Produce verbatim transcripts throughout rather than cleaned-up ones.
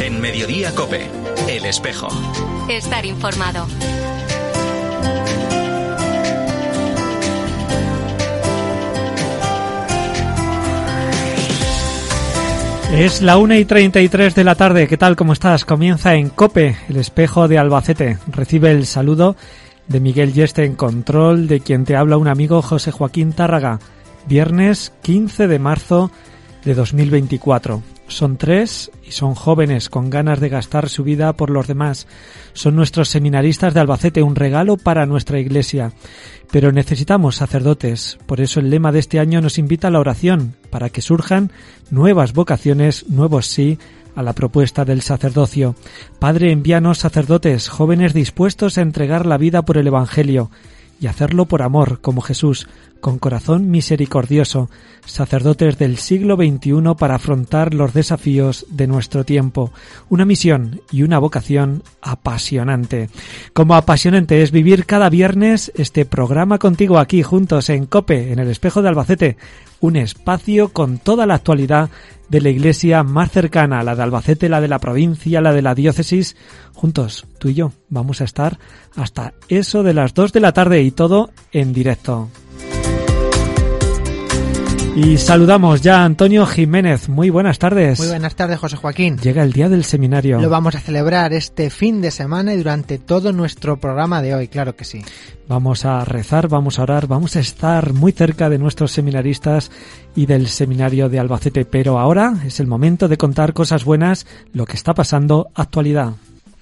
En Mediodía COPE, El Espejo. Estar informado. Es la una y treinta y tres de la tarde. ¿Qué tal? ¿Cómo estás? Comienza en COPE, El Espejo de Albacete. Recibe el saludo de Miguel Yeste en control, de quien te habla un amigo, José Joaquín Tárraga. Viernes quince de marzo de dos mil veinticuatro. Son tres y son jóvenes con ganas de gastar su vida por los demás. Son nuestros seminaristas de Albacete, un regalo para nuestra iglesia. Pero necesitamos sacerdotes. Por eso el lema de este año nos invita a la oración, para que surjan nuevas vocaciones, nuevos sí, a la propuesta del sacerdocio. Padre, envíanos sacerdotes, jóvenes dispuestos a entregar la vida por el Evangelio y hacerlo por amor, como Jesús, con corazón misericordioso, sacerdotes del siglo veintiuno para afrontar los desafíos de nuestro tiempo. Una misión y una vocación apasionante. Como apasionante es vivir cada viernes este programa contigo aquí juntos en COPE, en el Espejo de Albacete, un espacio con toda la actualidad de la iglesia más cercana, la de Albacete, la de la provincia, la de la diócesis. Juntos, tú y yo, vamos a estar hasta eso de las dos de la tarde y todo en directo. Y saludamos ya a Antonio Jiménez. Muy buenas tardes. Muy buenas tardes, José Joaquín. Llega el día del seminario. Lo vamos a celebrar este fin de semana y durante todo nuestro programa de hoy, claro que sí. Vamos a rezar, vamos a orar, vamos a estar muy cerca de nuestros seminaristas y del seminario de Albacete. Pero ahora es el momento de contar cosas buenas, lo que está pasando, actualidad.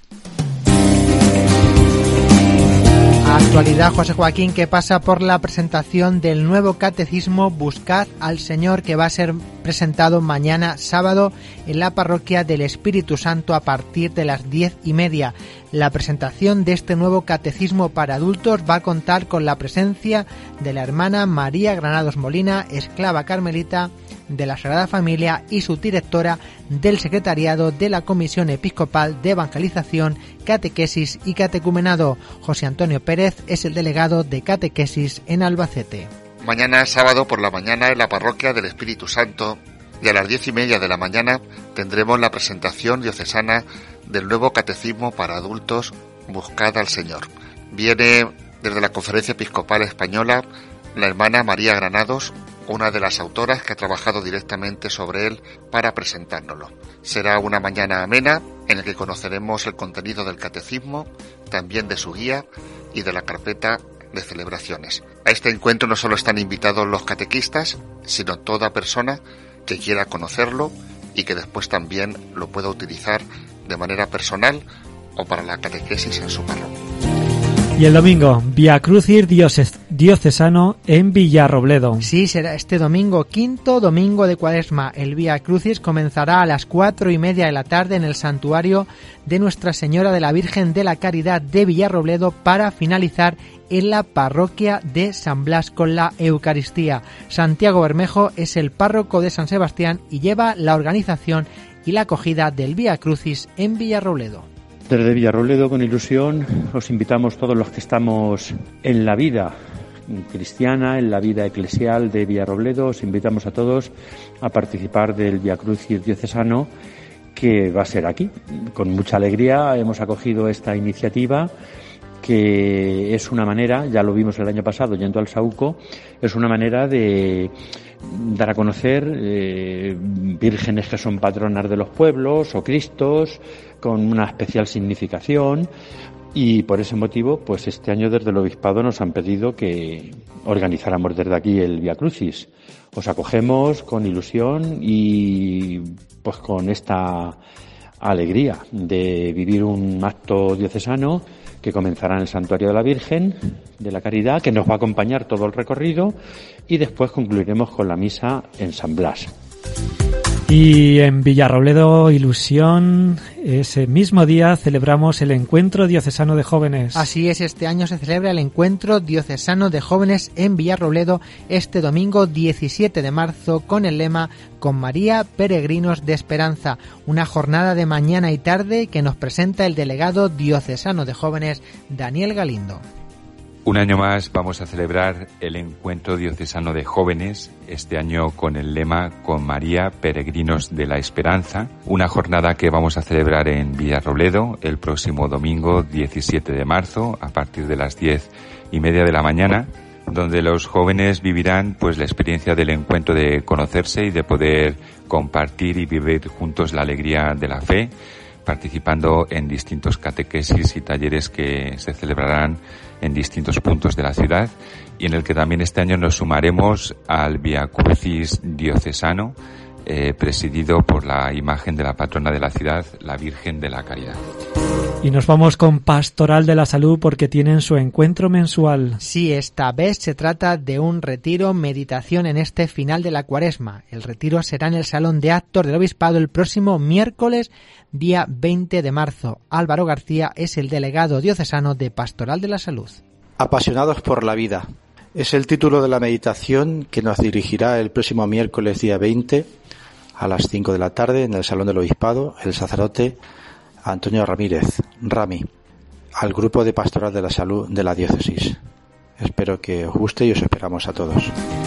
Actualidad, José Joaquín, que pasa por la presentación del nuevo catecismo Buscad al Señor, que va a ser presentado mañana sábado en la parroquia del Espíritu Santo a partir de las diez y media. La presentación de este nuevo catecismo para adultos va a contar con la presencia de la hermana María Granados Molina, esclava carmelita de la Sagrada Familia y su directora del secretariado de la Comisión Episcopal de Evangelización, Catequesis y Catecumenado. José Antonio Pérez es el delegado de Catequesis en Albacete. Mañana sábado por la mañana en la parroquia del Espíritu Santo y a las diez y media de la mañana tendremos la presentación diocesana del nuevo catecismo para adultos Buscad al Señor. Viene desde la Conferencia Episcopal Española la hermana María Granados, una de las autoras que ha trabajado directamente sobre él para presentárnoslo. Será una mañana amena en la que conoceremos el contenido del catecismo, también de su guía y de la carpeta de celebraciones. A este encuentro no solo están invitados los catequistas, sino toda persona que quiera conocerlo y que después también lo pueda utilizar de manera personal o para la catequesis en su parroquia. Y el domingo, Vía Crucis diocesano en Villarrobledo. Sí, será este domingo, quinto domingo de Cuaresma. El Vía Crucis comenzará a las cuatro y media de la tarde en el santuario de Nuestra Señora de la Virgen de la Caridad de Villarrobledo para finalizar en la parroquia de San Blas con la Eucaristía. Santiago Bermejo es el párroco de San Sebastián y lleva la organización y la acogida del Vía Crucis en Villarrobledo. Desde Villarrobledo, con ilusión, os invitamos todos los que estamos en la vida cristiana, en la vida eclesial de Villarrobledo, os invitamos a todos a participar del Vía Crucis diocesano, que va a ser aquí. Con mucha alegría hemos acogido esta iniciativa, que es una manera, ya lo vimos el año pasado yendo al Saúco, es una manera de dar a conocer eh, vírgenes que son patronas de los pueblos o Cristos con una especial significación, y por ese motivo pues este año desde el Obispado nos han pedido que organizáramos desde aquí el Vía Crucis. Os acogemos con ilusión y pues con esta alegría de vivir un acto diocesano que comenzará en el Santuario de la Virgen de la Caridad, que nos va a acompañar todo el recorrido, y después concluiremos con la misa en San Blas. Y en Villarrobledo, ilusión, ese mismo día celebramos el Encuentro Diocesano de Jóvenes. Así es, este año se celebra el Encuentro Diocesano de Jóvenes en Villarrobledo este domingo diecisiete de marzo con el lema Con María, Peregrinos de Esperanza, una jornada de mañana y tarde que nos presenta el delegado diocesano de Jóvenes, Daniel Galindo. Un año más vamos a celebrar el Encuentro Diocesano de Jóvenes, este año con el lema Con María, Peregrinos de la Esperanza, una jornada que vamos a celebrar en Villarrobledo el próximo domingo diecisiete de marzo a partir de las diez y media de la mañana, donde los jóvenes vivirán pues la experiencia del encuentro, de conocerse y de poder compartir y vivir juntos la alegría de la fe, participando en distintos catequesis y talleres que se celebrarán en distintos puntos de la ciudad, y en el que también este año nos sumaremos al Via Crucis diocesano, eh, presidido por la imagen de la patrona de la ciudad, la Virgen de la Caridad. Y nos vamos con Pastoral de la Salud porque tienen su encuentro mensual. Sí, esta vez se trata de un retiro meditación en este final de la Cuaresma. El retiro será en el Salón de Actos del Obispado el próximo miércoles, día veinte de marzo. Álvaro García es el delegado diocesano de Pastoral de la Salud. Apasionados por la vida. Es el título de la meditación que nos dirigirá el próximo miércoles día veinte a las cinco de la tarde en el Salón del Obispado el sacerdote Antonio Ramírez, Rami, al grupo de Pastoral de la Salud de la Diócesis. Espero que os guste y os esperamos a todos.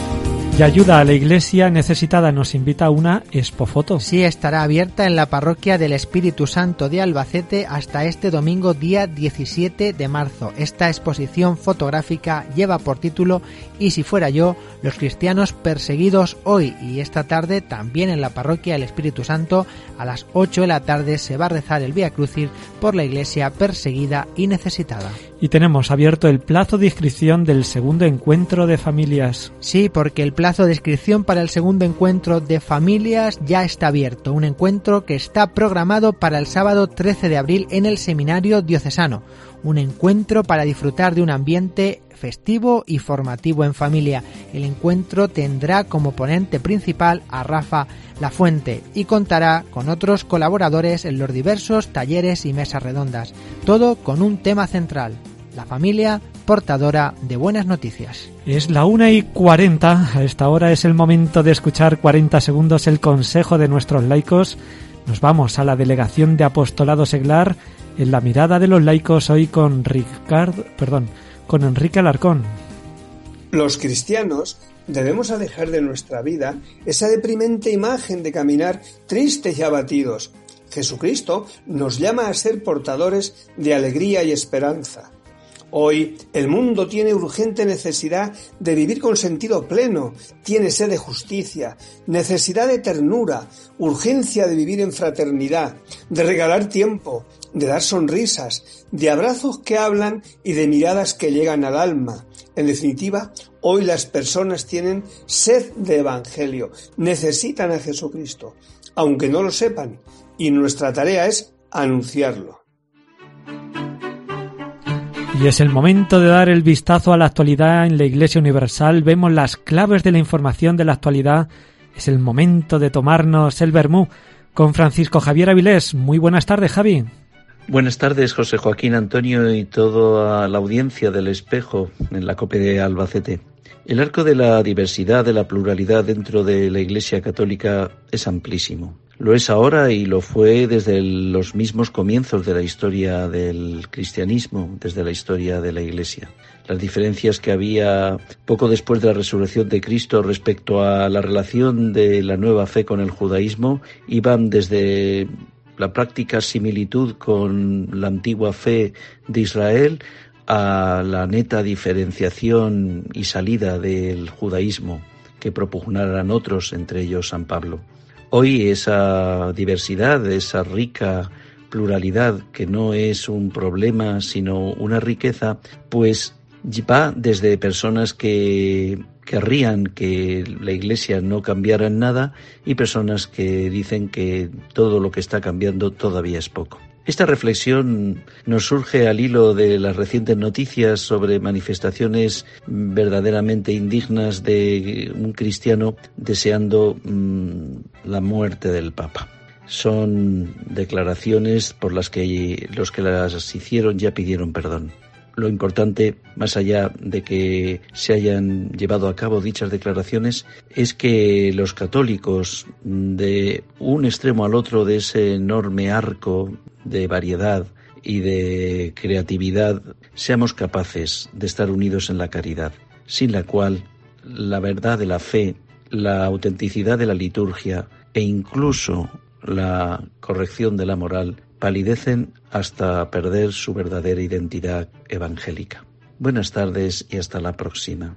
Y ayuda a la Iglesia necesitada nos invita a una expofoto. Sí, estará abierta en la Parroquia del Espíritu Santo de Albacete hasta este domingo día diecisiete de marzo. Esta exposición fotográfica lleva por título "Y si fuera yo, los cristianos perseguidos hoy", y esta tarde también en la Parroquia del Espíritu Santo a las ocho de la tarde se va a rezar el Vía Crucis por la Iglesia perseguida y necesitada. Y tenemos abierto el plazo de inscripción del segundo encuentro de familias. Sí, porque el plazo de inscripción para el segundo encuentro de familias ya está abierto, un encuentro que está programado para el sábado trece de abril en el Seminario Diocesano, un encuentro para disfrutar de un ambiente festivo y formativo en familia. El encuentro tendrá como ponente principal a Rafa Lafuente y contará con otros colaboradores en los diversos talleres y mesas redondas, todo con un tema central: la familia portadora de buenas noticias. Es la una y cuarenta, a esta hora es el momento de escuchar cuarenta segundos el consejo de nuestros laicos. Nos vamos a la Delegación de Apostolado Seglar en la mirada de los laicos, hoy con Ricardo, perdón, con Enrique Alarcón. Los cristianos debemos alejar de nuestra vida esa deprimente imagen de caminar tristes y abatidos. Jesucristo nos llama a ser portadores de alegría y esperanza. Hoy el mundo tiene urgente necesidad de vivir con sentido pleno, tiene sed de justicia, necesidad de ternura, urgencia de vivir en fraternidad, de regalar tiempo, de dar sonrisas, de abrazos que hablan y de miradas que llegan al alma. En definitiva, hoy las personas tienen sed de evangelio, necesitan a Jesucristo, aunque no lo sepan, y nuestra tarea es anunciarlo. Y es el momento de dar el vistazo a la actualidad en la Iglesia Universal. Vemos las claves de la información de la actualidad. Es el momento de tomarnos el vermú con Francisco Javier Avilés. Muy buenas tardes, Javi. Buenas tardes, José Joaquín, Antonio y toda la audiencia del Espejo en la COPE de Albacete. El arco de la diversidad, de la pluralidad dentro de la Iglesia Católica es amplísimo. Lo es ahora y lo fue desde los mismos comienzos de la historia del cristianismo, desde la historia de la Iglesia. Las diferencias que había poco después de la resurrección de Cristo respecto a la relación de la nueva fe con el judaísmo iban desde la práctica similitud con la antigua fe de Israel a la neta diferenciación y salida del judaísmo que propugnaran otros, entre ellos San Pablo. Hoy esa diversidad, esa rica pluralidad, que no es un problema sino una riqueza, pues va desde personas que querrían que la Iglesia no cambiara en nada y personas que dicen que todo lo que está cambiando todavía es poco. Esta reflexión nos surge al hilo de las recientes noticias sobre manifestaciones verdaderamente indignas de un cristiano deseando mmm, la muerte del Papa. Son declaraciones por las que los que las hicieron ya pidieron perdón. Lo importante, más allá de que se hayan llevado a cabo dichas declaraciones, es que los católicos, de un extremo al otro de ese enorme arco de variedad y de creatividad, seamos capaces de estar unidos en la caridad, sin la cual la verdad de la fe, la autenticidad de la liturgia e incluso la corrección de la moral palidecen hasta perder su verdadera identidad evangélica. Buenas tardes y hasta la próxima.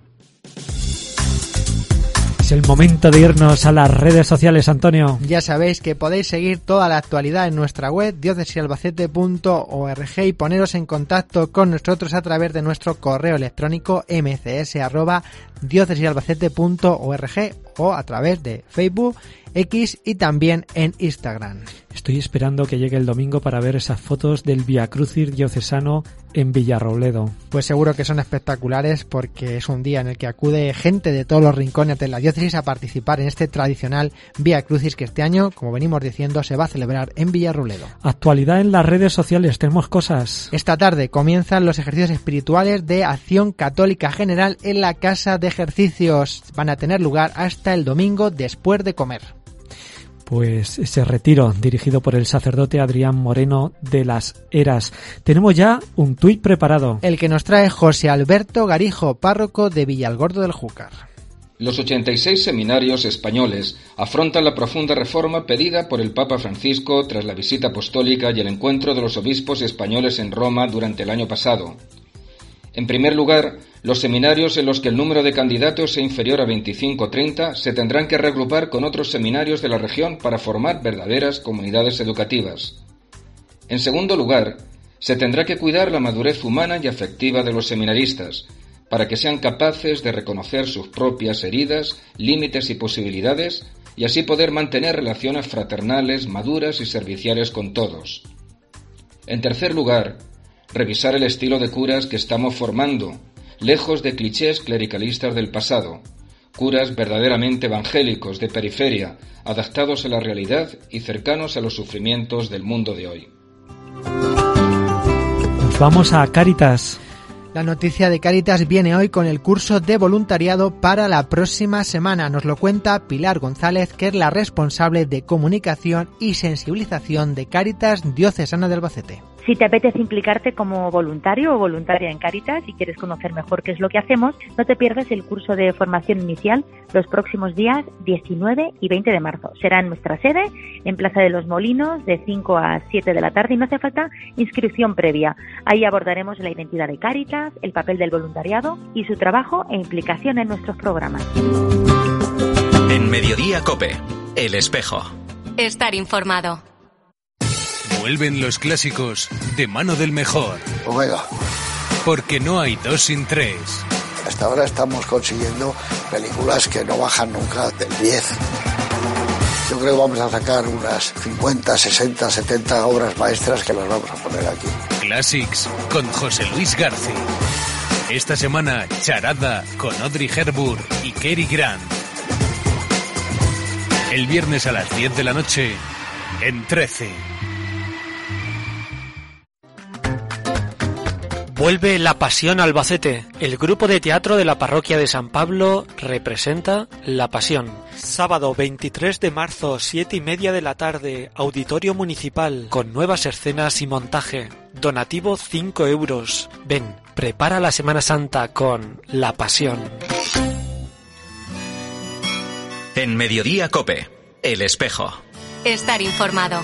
Es el momento de irnos a las redes sociales, Antonio. Ya sabéis que podéis seguir toda la actualidad en nuestra web diócesis albacete punto org y poneros en contacto con nosotros a través de nuestro correo electrónico m c s arroba diócesis albacete punto org o a través de Facebook, X y también en Instagram. Estoy esperando que llegue el domingo para ver esas fotos del Vía Crucis diocesano en Villarrobledo. Pues seguro que son espectaculares porque es un día en el que acude gente de todos los rincones de la diócesis a participar en este tradicional Vía Crucis que este año, como venimos diciendo, se va a celebrar en Villarrobledo. Actualidad en las redes sociales, tenemos cosas. Esta tarde comienzan los ejercicios espirituales de Acción Católica General en la Casa de Ejercicios. Van a tener lugar hasta el domingo después de comer. Pues ese retiro dirigido por el sacerdote Adrián Moreno de las Heras. Tenemos ya un tuit preparado. El que nos trae José Alberto Garijo, párroco de Villalgordo del Júcar. Los ochenta y seis seminarios españoles afrontan la profunda reforma pedida por el Papa Francisco tras la visita apostólica y el encuentro de los obispos españoles en Roma durante el año pasado. En primer lugar, los seminarios en los que el número de candidatos sea inferior a veinticinco o treinta se tendrán que reagrupar con otros seminarios de la región para formar verdaderas comunidades educativas. En segundo lugar, se tendrá que cuidar la madurez humana y afectiva de los seminaristas, para que sean capaces de reconocer sus propias heridas, límites y posibilidades, y así poder mantener relaciones fraternales, maduras y serviciales con todos. En tercer lugar, revisar el estilo de curas que estamos formando, lejos de clichés clericalistas del pasado, curas verdaderamente evangélicos de periferia, adaptados a la realidad y cercanos a los sufrimientos del mundo de hoy. Nos vamos a Cáritas. La noticia de Cáritas viene hoy con el curso de voluntariado para la próxima semana. Nos lo cuenta Pilar González, que es la responsable de comunicación y sensibilización de Cáritas Diocesana de Albacete. Si te apetece implicarte como voluntario o voluntaria en Cáritas y quieres conocer mejor qué es lo que hacemos, no te pierdas el curso de formación inicial los próximos días diecinueve y veinte de marzo. Será en nuestra sede, en Plaza de los Molinos, de cinco a siete de la tarde y no hace falta inscripción previa. Ahí abordaremos la identidad de Cáritas, el papel del voluntariado y su trabajo e implicación en nuestros programas. En Mediodía COPE, El Espejo. Estar informado. Vuelven los clásicos de mano del mejor. Omega. Porque no hay dos sin tres. Hasta ahora estamos consiguiendo películas que no bajan nunca del diez. Yo creo que vamos a sacar unas cincuenta, sesenta, setenta obras maestras que las vamos a poner aquí. Classics con José Luis García. Esta semana, Charada con Audrey Hepburn y Cary Grant. El viernes a las diez de la noche, en trece. Vuelve La Pasión Albacete. El grupo de teatro de la parroquia de San Pablo representa La Pasión. Sábado veintitrés de marzo, siete y media de la tarde, Auditorio Municipal, con nuevas escenas y montaje. Donativo cinco euros. Ven, prepara la Semana Santa con La Pasión. En Mediodía COPE, El Espejo. Estar informado.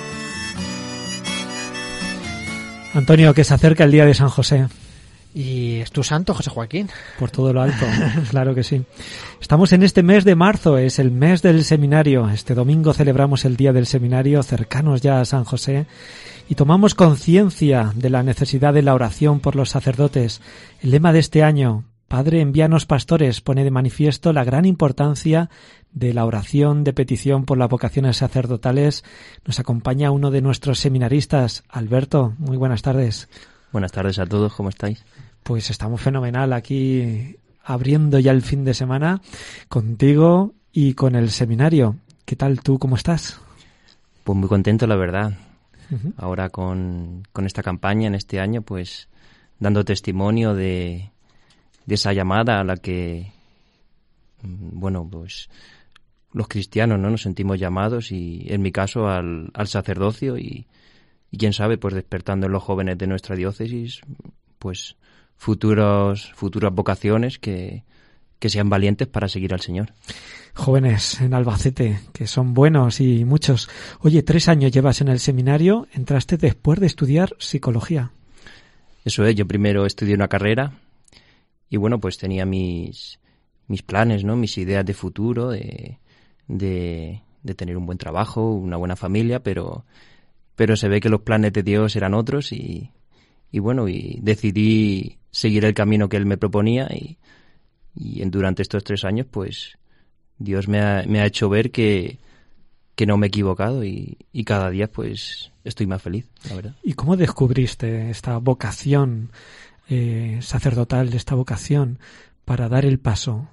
Antonio, que se acerca el día de San José. Y es tu santo, José Joaquín. Por todo lo alto, claro que sí. Estamos en este mes de marzo, es el mes del seminario. Este domingo celebramos el día del seminario, cercanos ya a San José, y tomamos conciencia de la necesidad de la oración por los sacerdotes. El lema de este año, Padre, envíanos pastores, pone de manifiesto la gran importancia de la oración de petición por las vocaciones sacerdotales. Nos acompaña uno de nuestros seminaristas, Alberto. Muy buenas tardes. Buenas tardes a todos, ¿cómo estáis? Pues estamos fenomenal aquí, abriendo ya el fin de semana contigo y con el seminario. ¿Qué tal tú, cómo estás? Pues muy contento, la verdad. Uh-huh. Ahora con, con esta campaña, en este año, pues dando testimonio de, de esa llamada a la que, bueno, pues los cristianos, ¿no?, nos sentimos llamados, y en mi caso al, al sacerdocio, y, y quién sabe, pues despertando en los jóvenes de nuestra diócesis, pues futuros, futuras vocaciones que, que sean valientes para seguir al Señor. Jóvenes en Albacete, que son buenos y muchos. Oye, tres años llevas en el seminario, entraste después de estudiar psicología. Eso es, yo primero estudié una carrera y bueno, pues tenía mis, mis planes, ¿no? Mis ideas de futuro, de, de, de tener un buen trabajo, una buena familia, pero, pero se ve que los planes de Dios eran otros y, y bueno, y decidí seguir el camino que Él me proponía y, y en, durante estos tres años, pues Dios me ha, me ha hecho ver que, que no me he equivocado y, y cada día pues estoy más feliz, la verdad. ¿Y cómo descubriste esta vocación eh, sacerdotal, esta vocación para dar el paso?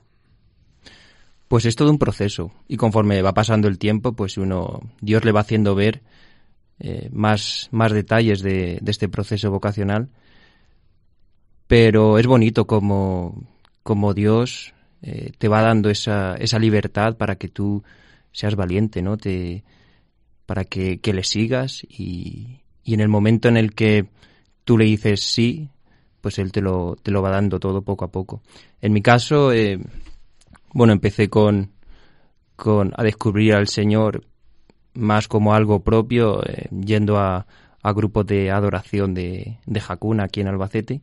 Pues es todo un proceso y conforme va pasando el tiempo, pues uno, Dios le va haciendo ver eh, más, más detalles de, de este proceso vocacional, pero es bonito como, como Dios eh, te va dando esa, esa libertad para que tú seas valiente, ¿no? Te, para que, que le sigas y, y en el momento en el que tú le dices sí, pues Él te lo, te lo va dando todo poco a poco. En mi caso, eh, bueno, empecé con, con a descubrir al Señor más como algo propio, eh, yendo a, a grupos de adoración de, de Jacuna aquí en Albacete.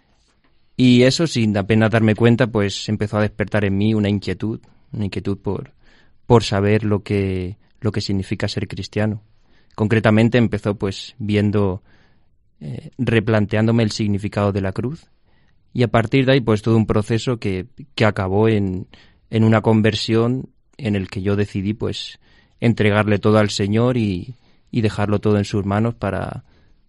Y eso, sin apenas darme cuenta, pues empezó a despertar en mí una inquietud, una inquietud por, por saber lo que, lo que significa ser cristiano. Concretamente empezó pues viendo, eh, replanteándome el significado de la cruz. Y a partir de ahí, pues todo un proceso que, que acabó en, en una conversión en el que yo decidí pues entregarle todo al Señor y, y dejarlo todo en sus manos para,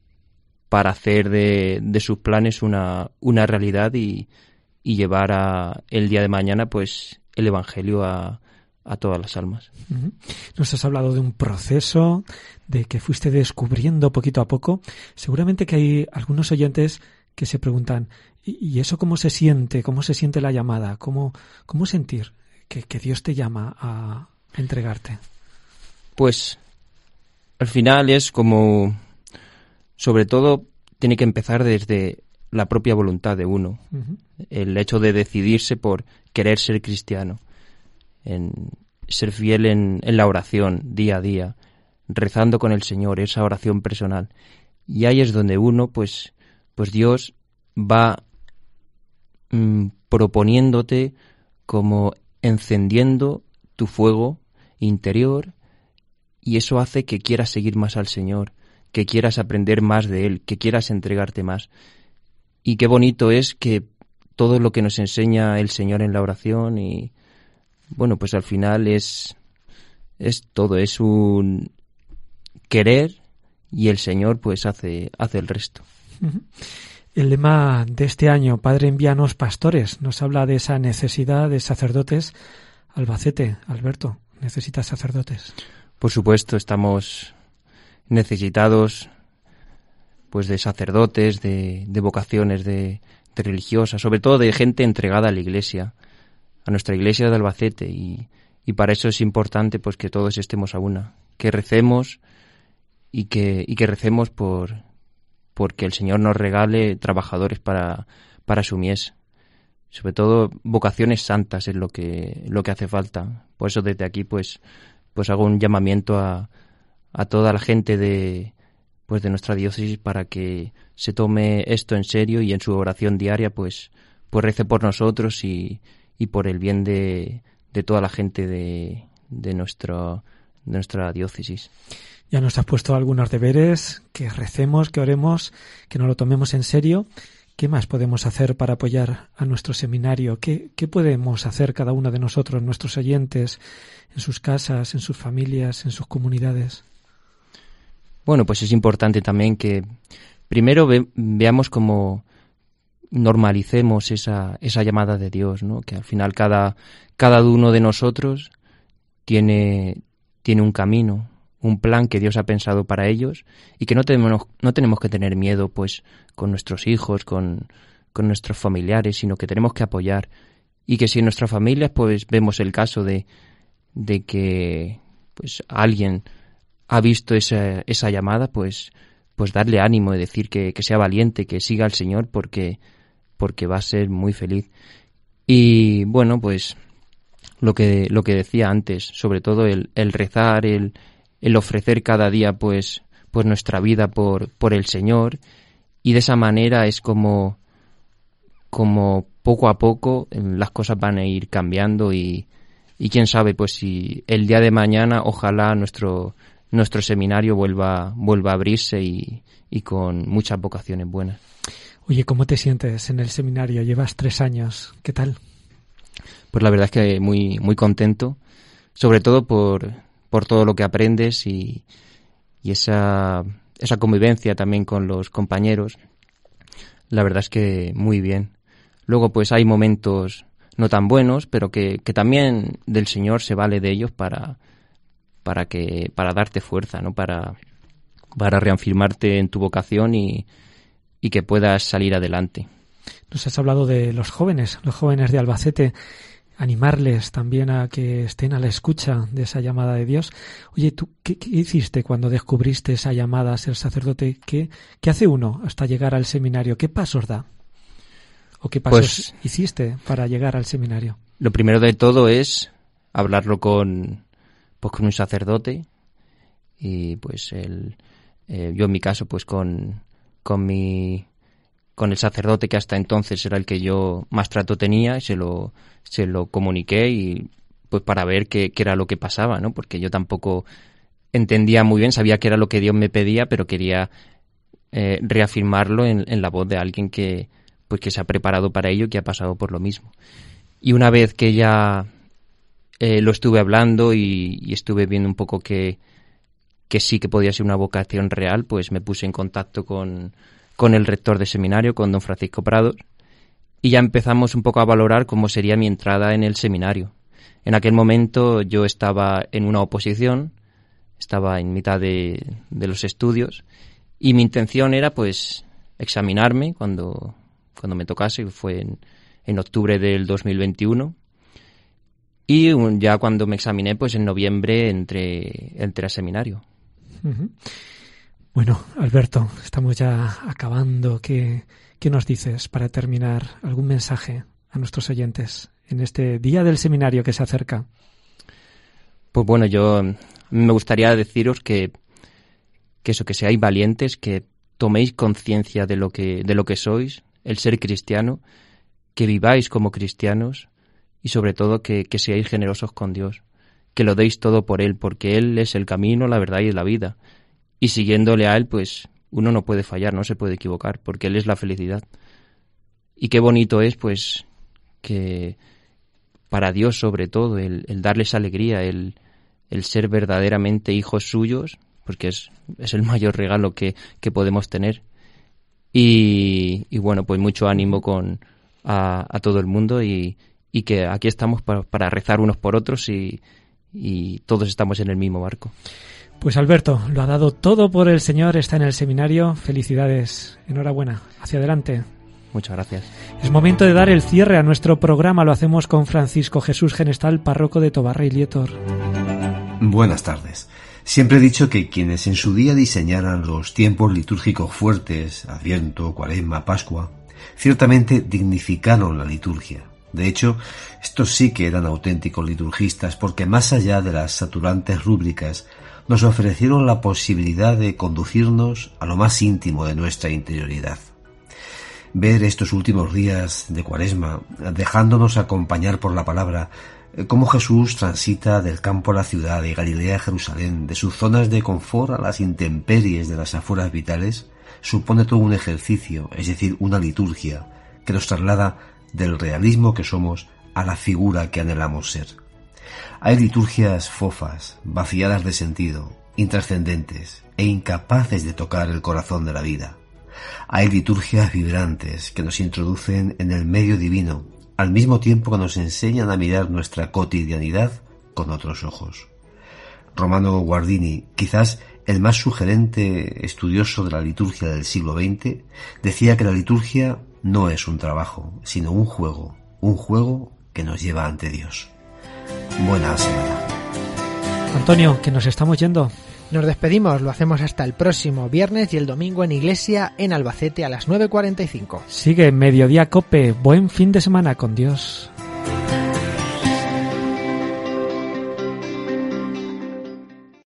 para hacer de, de sus planes una, una realidad y, y llevar a, el día de mañana pues el Evangelio a, a todas las almas. Uh-huh. Nos has hablado de un proceso, de que fuiste descubriendo poquito a poco. Seguramente que hay algunos oyentes que se preguntan, ¿y eso cómo se siente? ¿Cómo se siente la llamada? ¿Cómo, cómo sentir que, que Dios te llama a entregarte? Pues al final es como, sobre todo, tiene que empezar desde la propia voluntad de uno. Uh-huh. El hecho de decidirse por querer ser cristiano, en ser fiel en, en la oración día a día, rezando con el Señor, esa oración personal. Y ahí es donde uno, pues, pues Dios va mmm, proponiéndote como encendiendo tu fuego interior y eso hace que quieras seguir más al Señor, que quieras aprender más de Él, que quieras entregarte más. Y qué bonito es que todo lo que nos enseña el Señor en la oración y, bueno, pues al final es, es todo, es un querer y el Señor pues hace, hace el resto. Uh-huh. El lema de este año, Padre, envíanos pastores, nos habla de esa necesidad de sacerdotes. Albacete, Alberto, ¿necesitas sacerdotes? Por supuesto, estamos necesitados pues de sacerdotes, de, de vocaciones, de, de religiosas, sobre todo de gente entregada a la Iglesia, a nuestra Iglesia de Albacete, y, y para eso es importante pues que todos estemos a una, que recemos y que, y que recemos por porque el Señor nos regale trabajadores para, para su mies. Sobre todo vocaciones santas es lo que, lo que hace falta. Por eso desde aquí pues, pues hago un llamamiento a, a toda la gente de, pues de nuestra diócesis para que se tome esto en serio y en su oración diaria pues, pues rece por nosotros y, y por el bien de, de toda la gente de, de, nuestro, de nuestra diócesis. Ya nos has puesto algunos deberes, que recemos, que oremos, que nos lo tomemos en serio. ¿Qué más podemos hacer para apoyar a nuestro seminario? ¿Qué, qué podemos hacer cada uno de nosotros, nuestros oyentes, en sus casas, en sus familias, en sus comunidades? Bueno, pues es importante también que primero ve, veamos cómo normalicemos esa, esa llamada de Dios, ¿no? Que al final cada, cada uno de nosotros tiene, tiene un camino, un plan que Dios ha pensado para ellos y que no tenemos, no tenemos que tener miedo pues con nuestros hijos, con, con nuestros familiares, sino que tenemos que apoyar y que si en nuestras familias pues vemos el caso de, de que pues alguien ha visto esa, esa llamada, pues, pues darle ánimo y decir que, que sea valiente, que siga al Señor porque, porque va a ser muy feliz. Y bueno, pues lo que, lo que decía antes, sobre todo el, el rezar, el, el ofrecer cada día pues, pues nuestra vida por, por el Señor, y de esa manera es como, como poco a poco las cosas van a ir cambiando y, y quién sabe, pues si el día de mañana ojalá nuestro, nuestro seminario vuelva, vuelva a abrirse y, y con muchas vocaciones buenas. Oye, ¿cómo te sientes en el seminario? Llevas tres años, ¿qué tal? Pues la verdad es que muy, muy contento, sobre todo por, por todo lo que aprendes y, y esa, esa convivencia también con los compañeros. La verdad es que muy bien. Luego pues hay momentos no tan buenos, pero que, que también del Señor se vale de ellos para, para que, para darte fuerza, ¿no? Para, para reafirmarte en tu vocación y, y que puedas salir adelante. Nos has hablado de los jóvenes, los jóvenes de Albacete, animarles también a que estén a la escucha de esa llamada de Dios. Oye, ¿tú qué, qué hiciste cuando descubriste esa llamada a ser sacerdote? ¿Qué, qué hace uno hasta llegar al seminario? ¿Qué pasos da? ¿O qué pasos pues, hiciste para llegar al seminario? Lo primero de todo es hablarlo con, pues, con un sacerdote y pues el, eh, yo en mi caso pues con, con mi con el sacerdote que hasta entonces era el que yo más trato tenía, y se lo se lo comuniqué y pues para ver qué, qué era lo que pasaba, ¿no? Porque yo tampoco entendía muy bien, sabía que era lo que Dios me pedía, pero quería eh, reafirmarlo en, en la voz de alguien que pues que se ha preparado para ello y que ha pasado por lo mismo. Y una vez que ya eh, lo estuve hablando y, y estuve viendo un poco que, que sí que podía ser una vocación real, pues me puse en contacto con, con el rector de seminario, con don Francisco Prados, y ya empezamos un poco a valorar cómo sería mi entrada en el seminario. En aquel momento yo estaba en una oposición, estaba en mitad de, de los estudios, y mi intención era pues examinarme cuando... cuando me tocase, que fue en, en octubre del dos mil veintiuno, y un, ya cuando me examiné, pues en noviembre entré, entré al seminario. Uh-huh. Bueno, Alberto, estamos ya acabando. ¿Qué, qué nos dices para terminar? ¿Algún mensaje a nuestros oyentes en este día del seminario que se acerca? Pues bueno, yo me gustaría deciros que, que eso, que seáis valientes, que toméis conciencia de lo que, de lo que sois, el ser cristiano, que viváis como cristianos y sobre todo que, que seáis generosos con Dios, que lo deis todo por Él, porque Él es el camino, la verdad y la vida. Y siguiéndole a Él, pues uno no puede fallar, no se puede equivocar, porque Él es la felicidad. Y qué bonito es, pues, que para Dios sobre todo, el, el darles alegría, el, el ser verdaderamente hijos suyos, porque es, es el mayor regalo que, que podemos tener. Y, y bueno, pues mucho ánimo con a, a todo el mundo y, y que aquí estamos para, para rezar unos por otros y, y todos estamos en el mismo barco. Pues Alberto, lo ha dado todo por el Señor, está en el seminario. Felicidades, enhorabuena, hacia adelante. Muchas gracias. Es momento de dar el cierre a nuestro programa, lo hacemos con Francisco Jesús Genestal, párroco de Tobarra y Lietor. Buenas tardes. Siempre he dicho que quienes en su día diseñaran los tiempos litúrgicos fuertes, Adviento, Cuaresma, Pascua, ciertamente dignificaron la liturgia. De hecho, estos sí que eran auténticos liturgistas, porque más allá de las saturantes rúbricas, nos ofrecieron la posibilidad de conducirnos a lo más íntimo de nuestra interioridad. Ver estos últimos días de Cuaresma, dejándonos acompañar por la palabra, cómo Jesús transita del campo a la ciudad, de Galilea a Jerusalén, de sus zonas de confort a las intemperies de las afueras vitales, supone todo un ejercicio, es decir, una liturgia, que nos traslada del realismo que somos a la figura que anhelamos ser. Hay liturgias fofas, vaciadas de sentido, intrascendentes e incapaces de tocar el corazón de la vida. Hay liturgias vibrantes que nos introducen en el medio divino, al mismo tiempo que nos enseñan a mirar nuestra cotidianidad con otros ojos. Romano Guardini, quizás el más sugerente estudioso de la liturgia del siglo veinte, decía que la liturgia no es un trabajo, sino un juego, un juego que nos lleva ante Dios. Buena semana. Antonio, que nos estamos yendo. Nos despedimos, lo hacemos hasta el próximo viernes y el domingo en Iglesia en Albacete a las nueve cuarenta y cinco. Sigue Mediodía Cope, buen fin de semana con Dios.